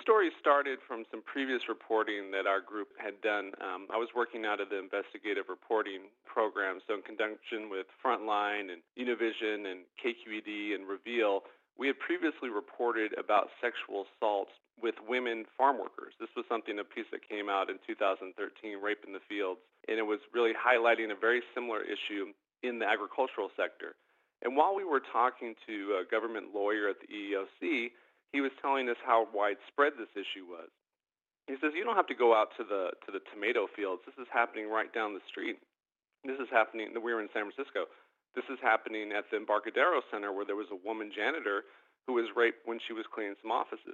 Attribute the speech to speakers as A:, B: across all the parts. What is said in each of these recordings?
A: story started from some previous reporting that our group had done. I was working out of the investigative reporting program, so in conjunction with Frontline and Univision and KQED and Reveal, we had previously reported about sexual assaults with women farm workers. This was a piece that came out in 2013, Rape in the Fields, and it was really highlighting a very similar issue in the agricultural sector. And while we were talking to a government lawyer at the EEOC, he was telling us how widespread this issue was. He says, you don't have to go out to the tomato fields. This is happening right down the street. This is happening, we were in San Francisco. This is happening at the Embarcadero Center, where there was a woman janitor who was raped when she was cleaning some offices.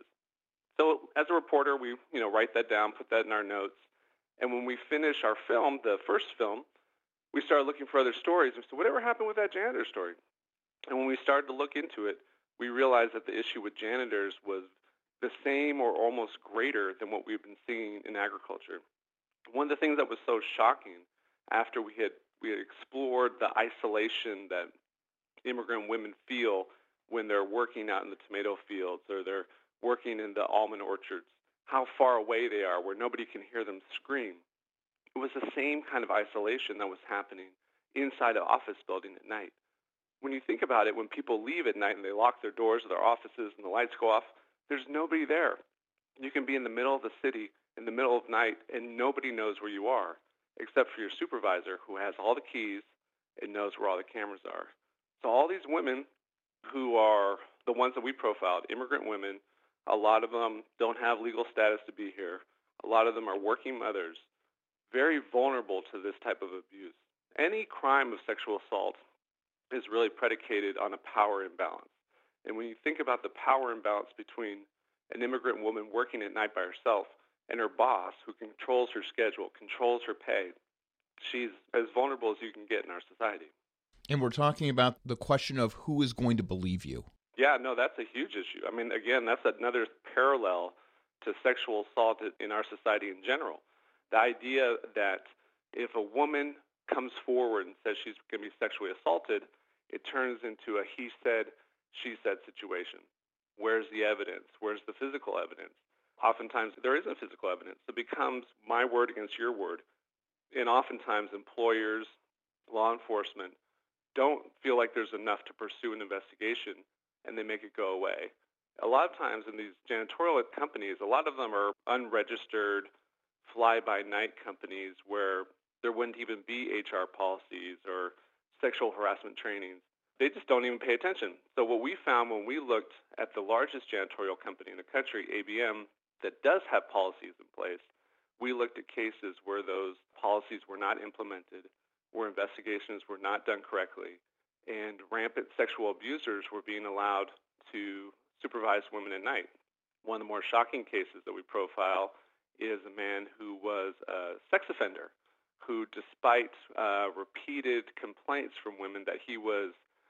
A: So as a reporter, we write that down, put that in our notes. And when we finish our film, the first film, we started looking for other stories. And so whatever happened with that janitor story? And when we started to look into it, we realized that the issue with janitors was the same or almost greater than what we've been seeing in agriculture. One of the things that was so shocking after we had explored the isolation that immigrant women feel when they're working out in the tomato fields or they're working in the almond orchards, how far away they are where nobody can hear them scream. It was the same kind of isolation that was happening inside an office building at night. When you think about it, when people leave at night and they lock their doors of their offices and the lights go off, there's nobody there. You can be in the middle of the city in the middle of night and nobody knows where you are except for your supervisor who has all the keys and knows where all the cameras are. So all these women who are the ones that we profiled, immigrant women, a lot of them don't have legal status to be here. A lot of them are working mothers, very vulnerable to this type of abuse. Any crime of sexual assault is really predicated on a power imbalance. And when you think about the power imbalance between an immigrant woman working at night by herself and her boss, who controls her schedule, controls her pay, she's as vulnerable as you can get in our society.
B: And we're talking about the question of who is going to believe you.
A: Yeah, no, that's a huge issue. I mean, again, that's another parallel to sexual assault in our society in general. The idea that if a woman comes forward and says she's going to be sexually assaulted, it turns into a he said, she said situation. Where's the evidence? Where's the physical evidence? Oftentimes there isn't physical evidence. It becomes my word against your word. And oftentimes employers, law enforcement, don't feel like there's enough to pursue an investigation, and they make it go away. A lot of times in these janitorial companies, a lot of them are unregistered, fly-by-night companies where there wouldn't even be HR policies or sexual harassment trainings. They just don't even pay attention. So what we found when we looked at the largest janitorial company in the country, ABM, that does have policies in place, we looked at cases where those policies were not implemented, where investigations were not done correctly, and rampant sexual abusers were being allowed to supervise women at night. One of the more shocking cases that we profile is a man who was a sex offender who, despite repeated complaints from women that he was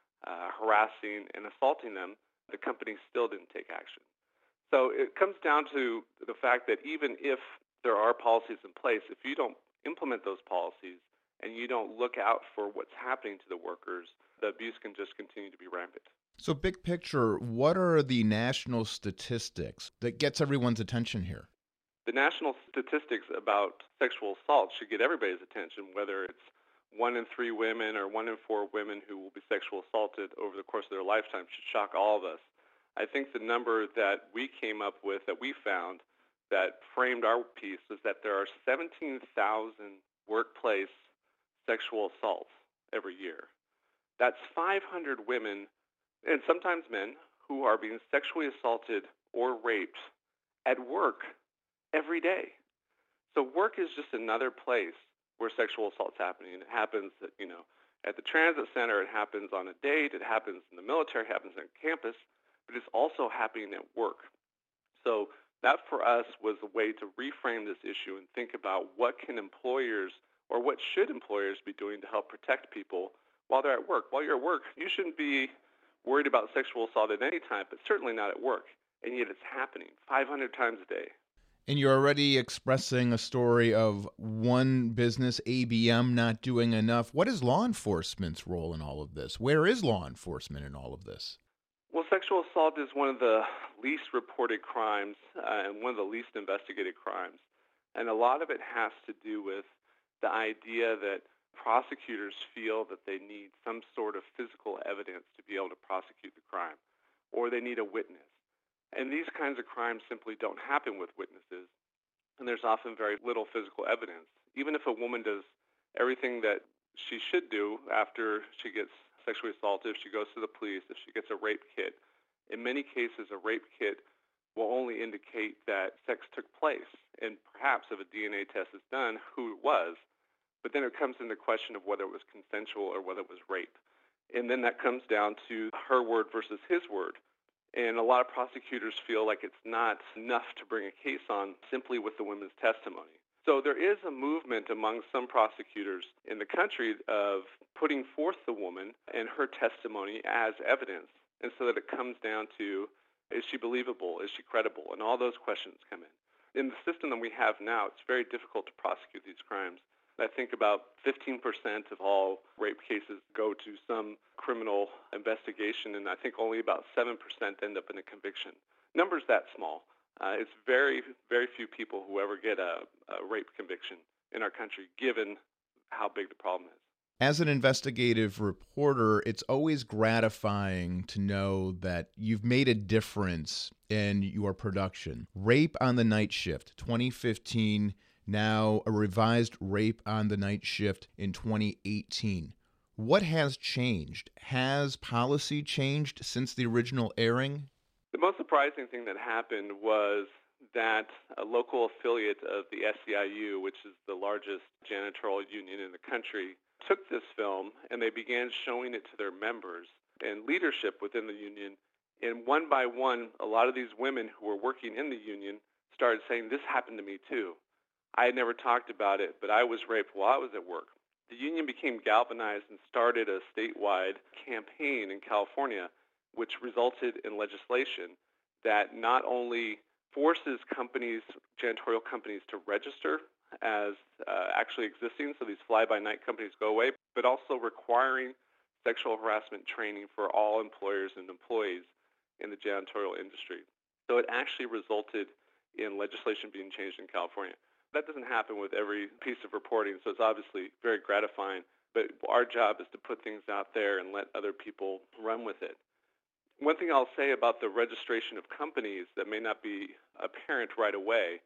A: harassing and assaulting them, the company still didn't take action. So it comes down to the fact that even if there are policies in place, if you don't implement those policies and you don't look out for what's happening to the workers, the abuse can just continue to be rampant.
B: So big picture, what are the national statistics that gets everyone's attention here?
A: The national statistics about sexual assault should get everybody's attention, whether it's 1 in 3 women or 1 in 4 women who will be sexually assaulted over the course of their lifetime should shock all of us. I think the number that we came up with, that we found, that framed our piece, is that there are 17,000 workplace sexual assaults every year. That's 500 women, and sometimes men, who are being sexually assaulted or raped at work every day. So work is just another place where sexual assault's happening. It happens at the transit center, it happens on a date, it happens in the military, it happens on campus, but it's also happening at work. So that for us was a way to reframe this issue and think about what can employers or what should employers be doing to help protect people while they're at work. While you're at work, you shouldn't be worried about sexual assault at any time, but certainly not at work. And yet it's happening 500 times a day.
B: And you're already expressing a story of one business, ABM, not doing enough. What is law enforcement's role in all of this? Where is law enforcement in all of this?
A: Well, sexual assault is one of the least reported crimes and one of the least investigated crimes. And a lot of it has to do with the idea that prosecutors feel that they need some sort of physical evidence to be able to prosecute the crime, or they need a witness. And these kinds of crimes simply don't happen with witnesses, and there's often very little physical evidence. Even if a woman does everything that she should do after she gets sexually assaulted, if she goes to the police, if she gets a rape kit, in many cases a rape kit will only indicate that sex took place, and perhaps if a DNA test is done, who it was. But then it comes into question of whether it was consensual or whether it was rape. And then that comes down to her word versus his word. And a lot of prosecutors feel like it's not enough to bring a case on simply with the women's testimony. So there is a movement among some prosecutors in the country of putting forth the woman and her testimony as evidence, and so that it comes down to, is she believable, is she credible, and all those questions come in. In the system that we have now, it's very difficult to prosecute these crimes. I think about 15% of all rape cases go to some criminal investigation, and I think only about 7% end up in a conviction. Numbers that small. It's very, very few people who ever get a rape conviction in our country, given how big the problem is.
B: As an investigative reporter, it's always gratifying to know that you've made a difference in your production. Rape on the Night Shift, 2015, now a revised Rape on the Night Shift in 2018. What has changed? Has policy changed since the original airing?
A: The most surprising thing that happened was that a local affiliate of the SEIU, which is the largest janitorial union in the country, took this film and they began showing it to their members and leadership within the union. And one by one, a lot of these women who were working in the union started saying, "This happened to me too. I had never talked about it, but I was raped while I was at work." The union became galvanized and started a statewide campaign in California, which resulted in legislation that not only forces companies, janitorial companies, to register as actually existing, so these fly-by-night companies go away, but also requiring sexual harassment training for all employers and employees in the janitorial industry. So it actually resulted in legislation being changed in California. That doesn't happen with every piece of reporting, so it's obviously very gratifying, but our job is to put things out there and let other people run with it. One thing I'll say about the registration of companies that may not be apparent right away,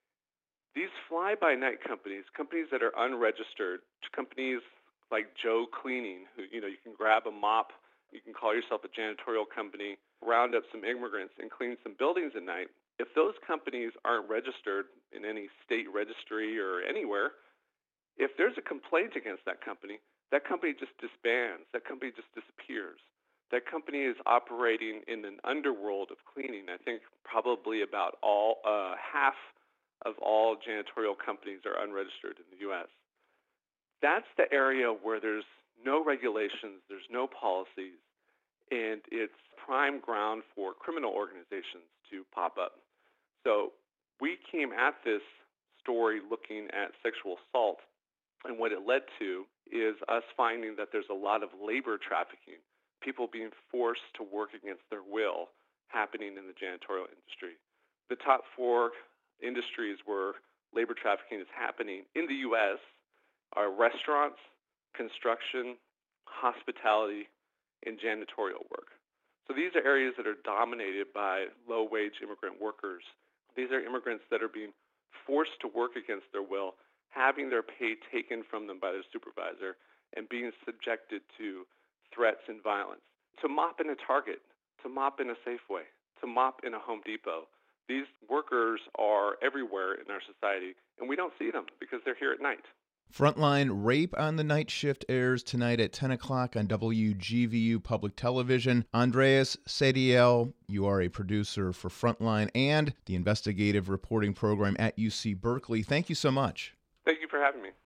A: these fly-by-night companies that are unregistered, companies like Joe Cleaning, who, you can grab a mop, you can call yourself a janitorial company, round up some immigrants and clean some buildings at night. If those companies aren't registered in any state registry or anywhere, if there's a complaint against that company just disbands, that company just disappears. That company is operating in an underworld of cleaning. I think probably about half of all janitorial companies are unregistered in the U.S. That's the area where there's no regulations, there's no policies, and it's prime ground for criminal organizations to pop up. So we came at this story looking at sexual assault, and what it led to is us finding that there's a lot of labor trafficking, people being forced to work against their will happening in the janitorial industry. The top 4 industries where labor trafficking is happening in the U.S. are restaurants, construction, hospitality, and janitorial work. So these are areas that are dominated by low-wage immigrant workers. These are immigrants that are being forced to work against their will, having their pay taken from them by their supervisor, and being subjected to threats and violence. To mop in a Target, to mop in a Safeway, to mop in a Home Depot. These workers are everywhere in our society, and we don't see them because they're here at night.
B: Frontline Rape on the Night Shift airs tonight at 10 o'clock on WGVU Public Television. Andreas Sadiel, you are a producer for Frontline and the investigative reporting program at UC Berkeley. Thank you so much.
A: Thank you for having me.